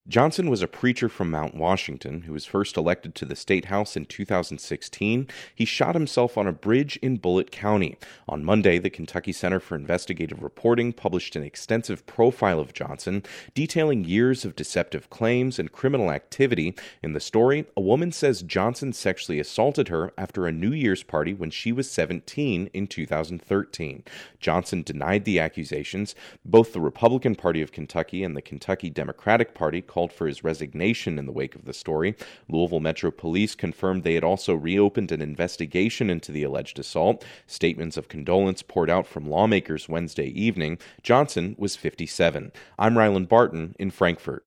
Johnson was a preacher from Mount Washington who was first elected to the state house in 2016. He shot himself on a bridge in Bullitt County. On Monday, the Kentucky Center for Investigative Reporting published an extensive profile of Johnson, detailing years of deceptive claims and criminal activity. In the story, a woman says Johnson sexually assaulted her after a New Year's party when she was 17 in 2013. Johnson denied the accusations. Both the Republican Party of Kentucky and the Kentucky Democratic Party called for his resignation in the wake of the story. Louisville Metro Police confirmed they had also reopened an investigation into the alleged assault. Statements of condolence poured out from lawmakers Wednesday evening. Johnson was 57. I'm Ryland Barton in Frankfort.